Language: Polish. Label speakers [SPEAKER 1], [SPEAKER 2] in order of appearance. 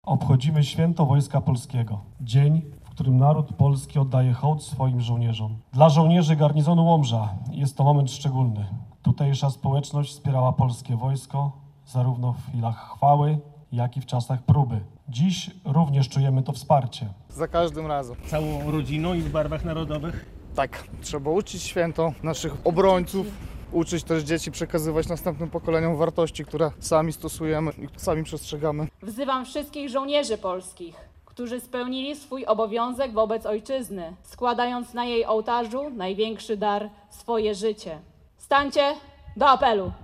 [SPEAKER 1] Obchodzimy Święto Wojska Polskiego. Dzień, w którym naród polski oddaje hołd swoim żołnierzom. Dla żołnierzy garnizonu Łomża jest to moment szczególny. Tutejsza społeczność wspierała polskie wojsko zarówno w chwilach chwały, jak i w czasach próby. Dziś również czujemy to wsparcie.
[SPEAKER 2] Za każdym razem.
[SPEAKER 3] Całą rodziną i w barwach narodowych?
[SPEAKER 2] Tak, trzeba uczyć święto naszych obrońców, uczyć też dzieci, przekazywać następnym pokoleniom wartości, które sami stosujemy i sami przestrzegamy.
[SPEAKER 4] Wzywam wszystkich żołnierzy polskich, którzy spełnili swój obowiązek wobec ojczyzny, składając na jej ołtarzu największy dar, swoje życie. Stańcie do apelu!